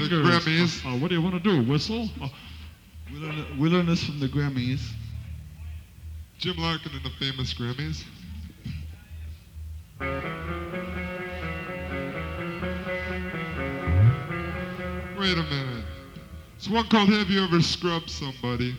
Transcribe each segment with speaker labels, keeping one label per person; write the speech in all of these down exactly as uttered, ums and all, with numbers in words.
Speaker 1: singers.
Speaker 2: Grammys.
Speaker 1: Uh, uh, what do you want to do? Whistle? Uh,
Speaker 3: We learned, we learned this from the Grammys.
Speaker 2: Jim Larkin and the famous Grammys. Wait a minute. It's one called Have You Ever Scrubbed Somebody?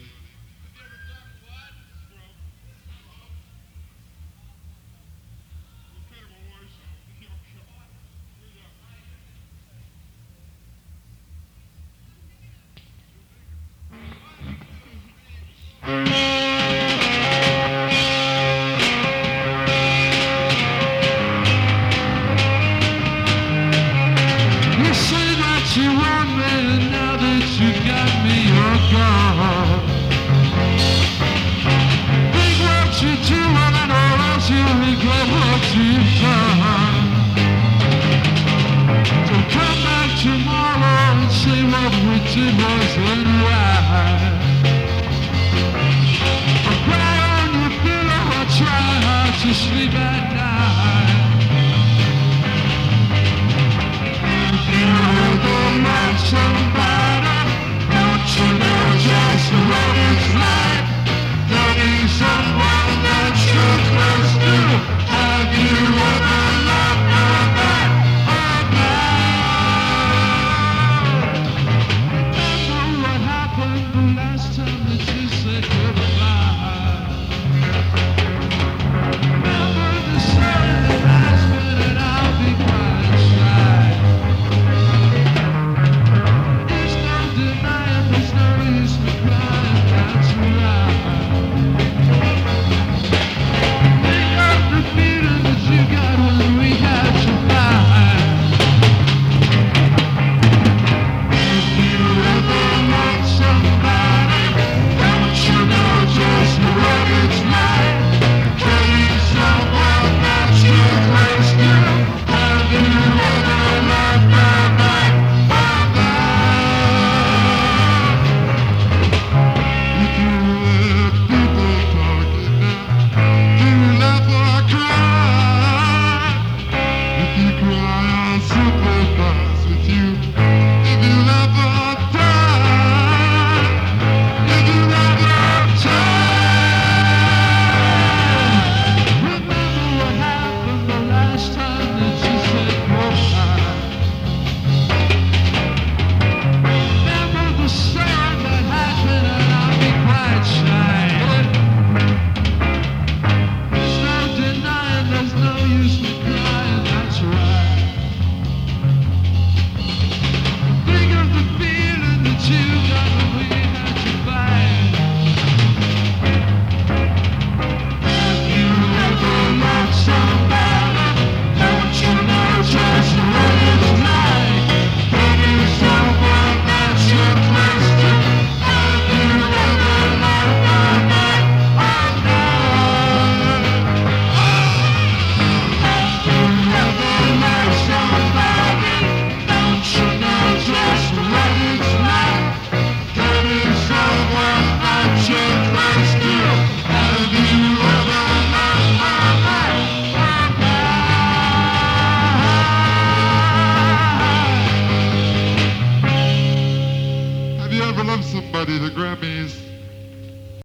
Speaker 1: You say that you want me, and now that you got me, you're gone. Think what you do, and or else you regret what you've done. So come back tomorrow and say what we did wasn't right. I cry on your pillow, I try hard to sleep at night. You